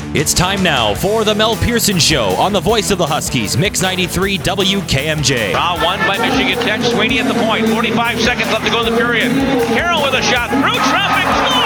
It's time now for the Mel Pearson Show on the voice of the Huskies, Mix 93 WKMJ. Draw one by Michigan Tech. Sweeney at the point. 45 seconds left to go in the period. Carroll with a shot. Through traffic.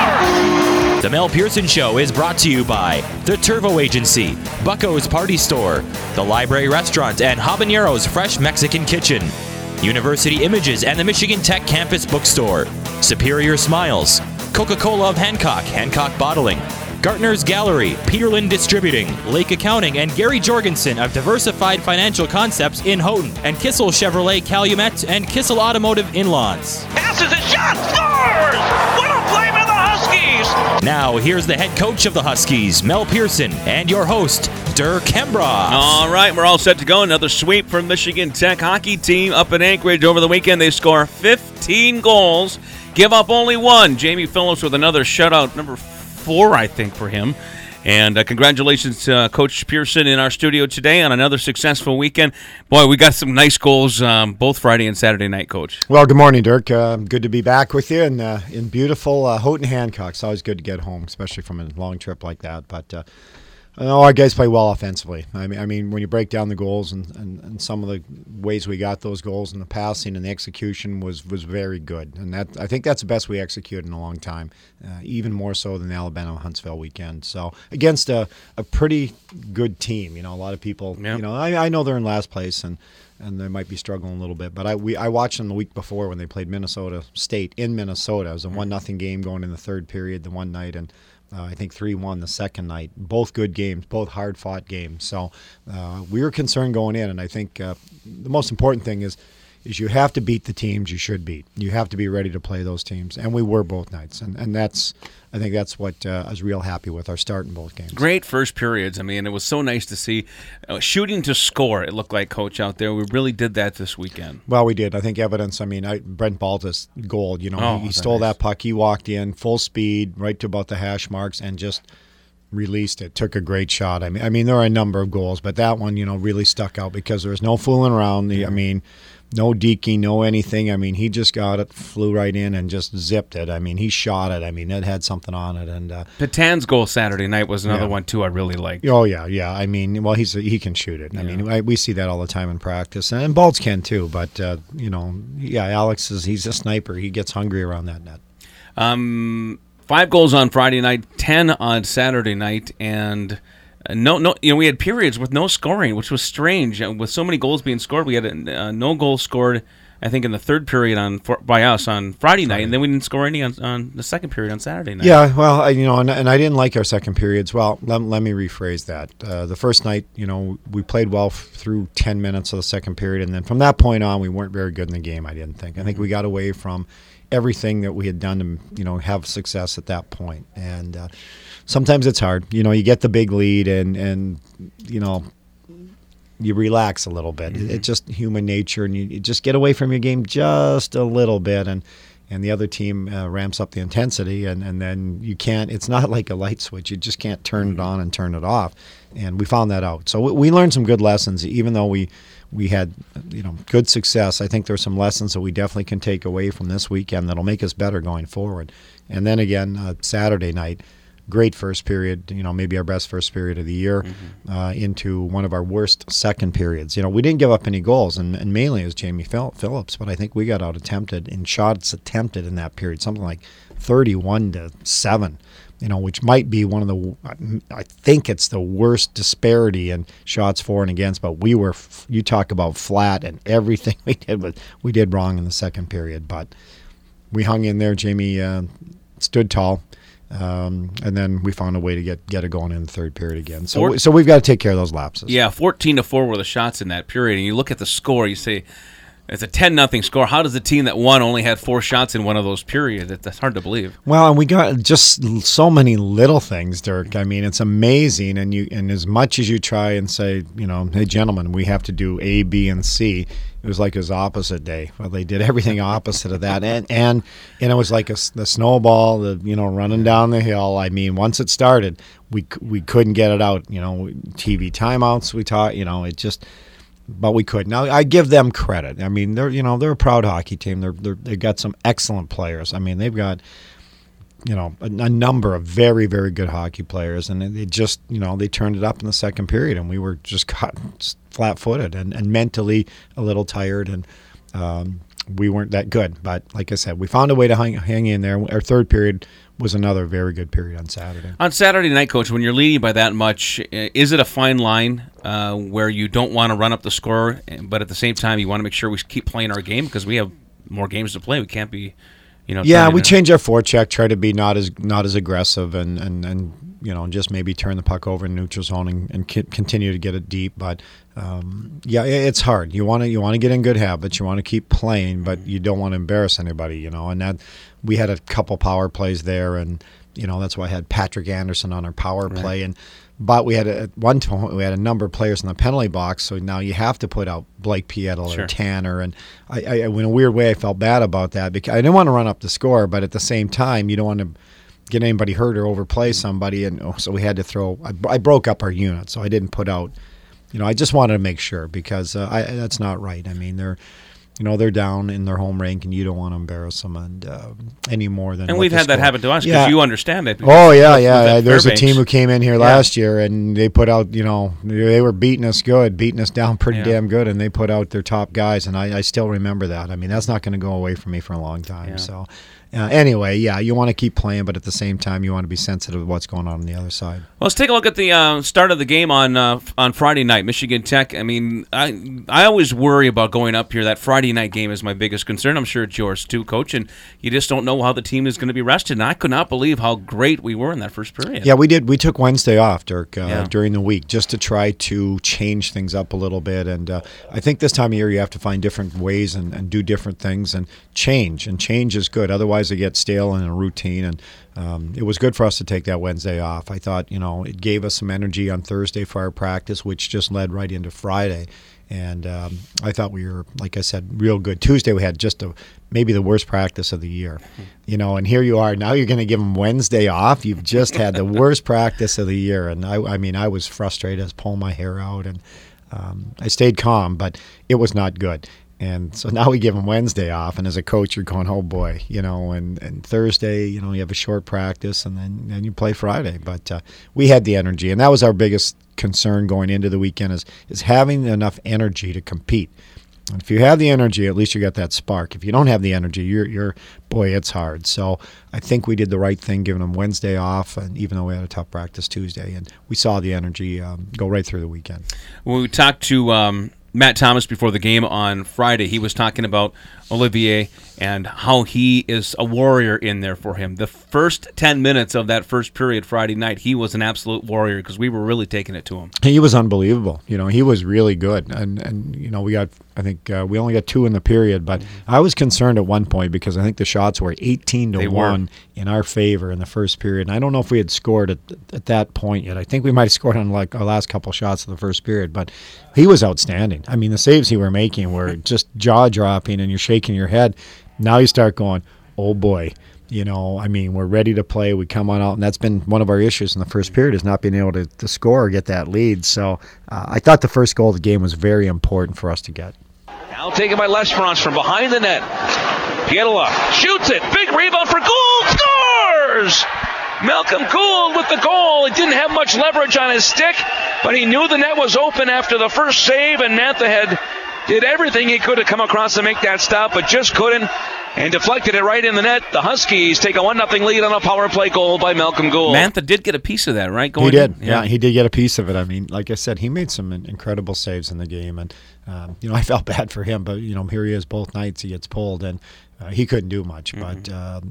Scores! The Mel Pearson Show is brought to you by the Turvo Agency, Bucko's Party Store, the Library Restaurant, and Habanero's Fresh Mexican Kitchen, University Images and the Michigan Tech Campus Bookstore, Superior Smiles, Coca-Cola of Hancock, Hancock Bottling, Gartner's Gallery, Peterlin Distributing, Lake Accounting, and Gary Jorgensen of Diversified Financial Concepts in Houghton, and Kissel Chevrolet Calumet and Kissel Automotive in Lawns. Passes a shot. Scores! What a play by the Huskies! Now, here's the head coach of the Huskies, Mel Pearson, and your host, Dirk Hembroff. All right, we're all set to go. Another sweep from Michigan Tech hockey team up in Anchorage over the weekend. They score 15 goals, give up only one. Jamie Phillips with another shutout, number 4, I think, for him. And congratulations to Coach Pearson in our studio today on another successful weekend. Boy, we got some nice goals both Friday and Saturday night, Coach. Well, good morning, Dirk. Good to be back with you in beautiful Houghton, Hancock. It's always good to get home, especially from a long trip like that. But I know our guys play well offensively. I mean, when you break down the goals and some of the ways we got those goals and the passing and the execution was very good. And that I think that's the best we executed in a long time, even more so than the Alabama-Huntsville weekend. So against a pretty good team, a lot of people, I know they're in last place and they might be struggling a little bit. But I watched them the week before when they played Minnesota State in Minnesota. It was a 1-0 game going in the third period the one night, and I think 3-1 the second night. Both good games, both hard-fought games. So we were concerned going in, and I think the most important thing is you have to beat the teams you should beat. You have to be ready to play those teams, and we were both nights. And I think that's what I was real happy with, our start in both games. Great first periods. I mean, it was so nice to see shooting to score, it looked like, Coach, out there. We really did that this weekend. Well, we did. I think evidence, Brent Baltus goal, he stole that puck. He walked in full speed right to about the hash marks and just released it, took a great shot. I mean, there are a number of goals, but that one, really stuck out because there was no fooling around. No deking, no anything. He just got it, flew right in, and just zipped it. He shot it. It had something on it. And Patan's goal Saturday night was another one, too, I really liked. Oh, yeah. He can shoot it. Yeah. We see that all the time in practice. And Baltz can, too. But, Alex, he's a sniper. He gets hungry around that net. 5 goals on Friday night, 10 on Saturday night, and we had periods with no scoring, which was strange. With so many goals being scored, we had no goals scored, I think, in the third period by us on Friday night, and then we didn't score any on the second period on Saturday night. Yeah, well, and I didn't like our second periods. Well, let me rephrase that. The first night, we played well through 10 minutes of the second period, and then from that point on, we weren't very good in the game, I didn't think. I think we got away from everything that we had done to have success at that point. And sometimes it's hard. You get the big lead and you relax a little bit. Mm-hmm. It's just human nature, and you just get away from your game just a little bit, and the other team ramps up the intensity, and then you can't – it's not like a light switch. You just can't turn it on and turn it off, and we found that out. So we learned some good lessons, even though we had good success. I think there's some lessons that we definitely can take away from this weekend that'll make us better going forward. And then again, Saturday night, great first period, maybe our best first period of the year, into one of our worst second periods. We didn't give up any goals, and mainly it was Jamie Phillips, but I think we got out-attempted in shots attempted in that period, something like 31-7. Which might be one of I think it's the worst disparity in shots for and against, but you talk about flat, and everything we did wrong in the second period, but we hung in there. Jamie stood tall, and then we found a way to get it going in the third period again. So we've got to take care of those lapses. Yeah, 14-4 were the shots in that period, and you look at the score, you say, it's a 10-0 score. How does the team that won only had 4 shots in one of those periods? That's hard to believe. Well, and we got just so many little things, Dirk. It's amazing. And as much as you try and say, hey, gentlemen, we have to do A, B, and C, it was like his opposite day. Well, they did everything opposite of that. And it was like the snowball, running down the hill. Once it started, we couldn't get it out. TV timeouts, we taught, it just – but we could. Now, I give them credit. They're a proud hockey team. They've got some excellent players. They've got a number of very, very good hockey players, and they just, they turned it up in the second period, and we were just caught flat-footed and mentally a little tired, and we weren't that good. But like I said, we found a way to hang in there. Our third period was another very good period on Saturday. On Saturday night, Coach, when you're leading by that much, is it a fine line where you don't want to run up the score, but at the same time you want to make sure we keep playing our game because we have more games to play? We can't be, Yeah, we change our forecheck, try to be not as aggressive, and just maybe turn the puck over in neutral zone and continue to get it deep. But it's hard. You want to get in good habits. You want to keep playing, but you don't want to embarrass anybody. And that we had a couple power plays there, and that's why I had Patrick Anderson on our power play, but we had at one point we had a number of players in the penalty box, so now you have to put out Blake Pietl or Tanner, and I in a weird way I felt bad about that because I didn't want to run up the score, but at the same time you don't want to get anybody hurt or overplay somebody, and so we had to throw. I broke up our unit, so I didn't put out. I just wanted to make sure because that's not right. I mean they're down in their home rink, and you don't want to embarrass them any more than. And we've had that happen to us because you understand it. Oh yeah. There's a team who came in here last year, and they put out. They were beating us down pretty damn good, and they put out their top guys, and I still remember that. I mean, that's not going to go away from me for a long time. Yeah. So. Anyway, you want to keep playing, but at the same time, you want to be sensitive to what's going on the other side. Well, let's take a look at the start of the game on Friday night, Michigan Tech. I mean, I always worry about going up here. That Friday night game is my biggest concern. I'm sure it's yours too, Coach, and you just don't know how the team is going to be rested. And I could not believe how great we were in that first period. Yeah, we did. We took Wednesday off, Dirk, during the week just to try to change things up a little bit. And I think this time of year you have to find different ways and do different things and change. And change is good. Otherwise, they get stale in a routine, and it was good for us to take that Wednesday off. I thought, it gave us some energy on Thursday for our practice, which just led right into Friday. And I thought we were, like I said, real good. Tuesday we had just maybe the worst practice of the year, and here you are. Now you're going to give them Wednesday off. You've just had the worst practice of the year. And I was frustrated. I was pulling my hair out, and I stayed calm, but it was not good. And so now we give them Wednesday off, and as a coach, you're going, oh boy, and Thursday, you have a short practice, and then you play Friday. But we had the energy, and that was our biggest concern going into the weekend is having enough energy to compete. And if you have the energy, at least you got that spark. If you don't have the energy, you're boy, it's hard. So I think we did the right thing, giving them Wednesday off, and even though we had a tough practice Tuesday, and we saw the energy go right through the weekend. When we talked to Matt Thomas before the game on Friday, he was talking about Olivier and how he is a warrior in there for him. The first 10 minutes of that first period Friday night, he was an absolute warrior because we were really taking it to him. He was unbelievable. He was really good. And we got, I think we only got 2 in the period, but I was concerned at one point because I think the shots were 18-1 in our favor in the first period. And I don't know if we had scored at that point yet. I think we might have scored on like our last couple shots of the first period, but he was outstanding. I mean, the saves he were making were just jaw-dropping, and you're shaking your head. Now you start going, oh boy, we're ready to play. We come on out, and that's been one of our issues in the first period is not being able to score or get that lead. So I thought the first goal of the game was very important for us to get. Now taken by L'Esperance from behind the net. Pietila shoots it. Big rebound for Gould. Scores! Malcolm Gould with the goal. He didn't have much leverage on his stick, but he knew the net was open after the first save, and Mantha had did everything he could to come across to make that stop, but just couldn't, and deflected it right in the net. The Huskies take a 1-0 lead on a power play goal by Malcolm Gould. Mantha did get a piece of that, right? He did. Yeah, he did get a piece of it. I mean, like I said, he made some incredible saves in the game, and I felt bad for him, but here he is both nights. He gets pulled, and he couldn't do much. But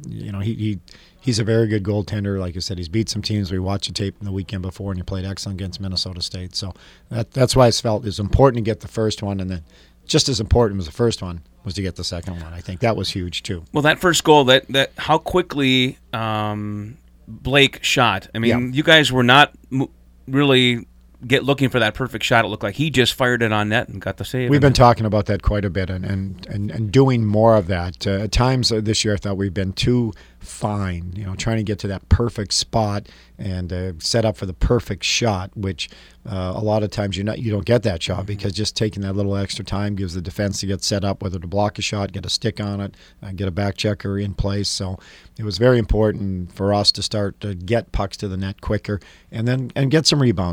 he's a very good goaltender. Like I said, he's beat some teams. We watched the tape the weekend before, and he played excellent against Minnesota State. So that's why I felt it was important to get the first one, and then just as important as the first one was to get the second one. I think that was huge too. Well, that first goal, that how quickly Blake shot. I mean, you guys were not really get looking for that perfect shot. It looked like he just fired it on net and got the save. We've been talking about that quite a bit and doing more of that. At times this year I thought we've been too fine, trying to get to that perfect spot and set up for the perfect shot, which a lot of times you don't get that shot because just taking that little extra time gives the defense to get set up, whether to block a shot, get a stick on it, get a back checker in place. So it was very important for us to start to get pucks to the net quicker and get some rebounds.